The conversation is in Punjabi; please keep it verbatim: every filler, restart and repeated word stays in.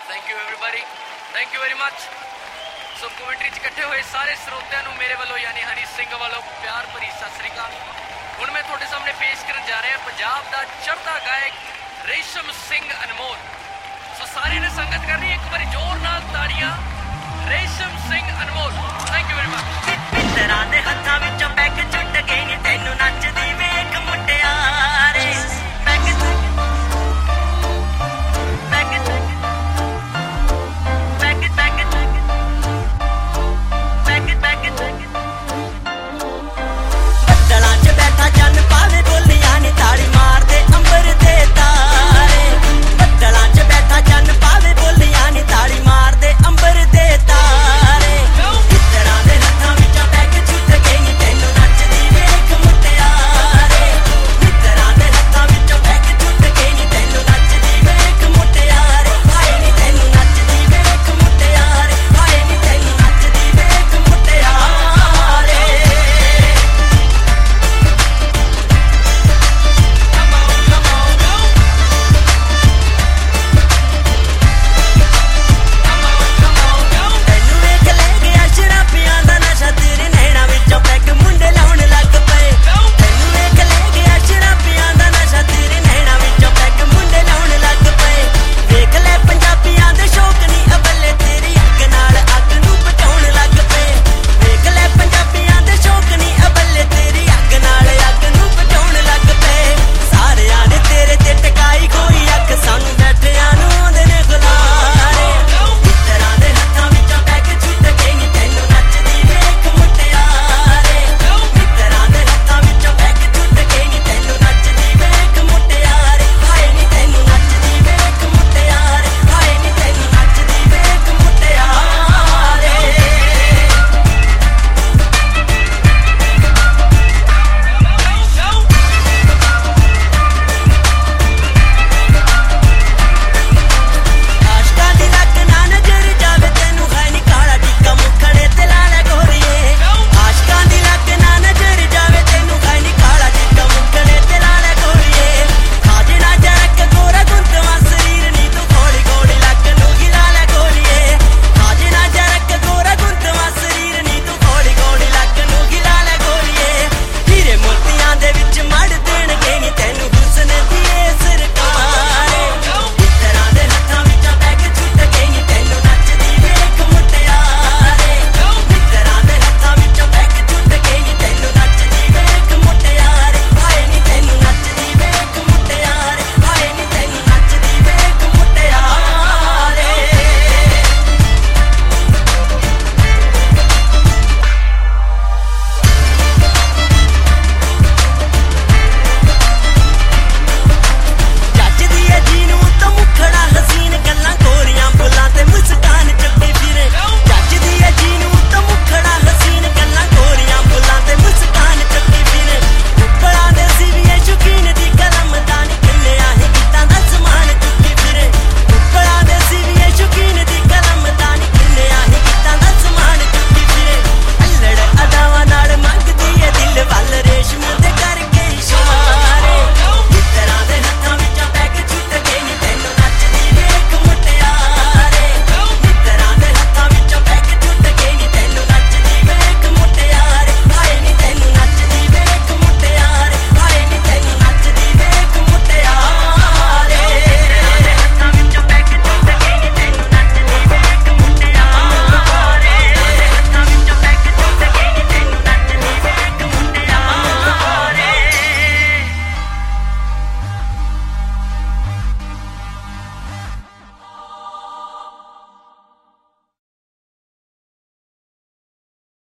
Thank you everybody, thank you very much. So commentary 'ਚ ਇਕੱਠੇ ਹੋਏ ਸਾਰੇ ਸਰੋਤਿਆਂ ਨੂੰ ਮੇਰੇ ਵੱਲੋਂ ਯਾਨੀ ਹਨੀ ਸਿੰਘ ਵੱਲੋਂ ਪਿਆਰ ਭਰੀ ਸਤਿ ਸ੍ਰੀ ਅਕਾਲ। ਹੁਣ ਮੈਂ ਤੁਹਾਡੇ ਸਾਹਮਣੇ ਪੇਸ਼ ਕਰਨ ਜਾ ਰਿਹਾ ਪੰਜਾਬ ਦਾ ਚੜ੍ਹਦਾ ਗਾਇਕ ਰੇਸ਼ਮ ਸਿੰਘ ਅਨਮੋਲ। ਸੋ ਸਾਰੇ ਨੇ ਸੰਗਤ ਕਰਨੀ ਇੱਕ ਵਾਰੀ ਜ਼ੋਰ ਨਾਲ ਤਾੜੀਆਂ। Resham Singh Anmol, thank you very much. ਮਿੱਤਰਾਂ ਦੇ ਹੱਥਾਂ ਵਿੱਚੋਂ ਪੈਗ ਛੁੱਟ ਗਏ ਨੀ ਤੈਨੂੰ ਨਾ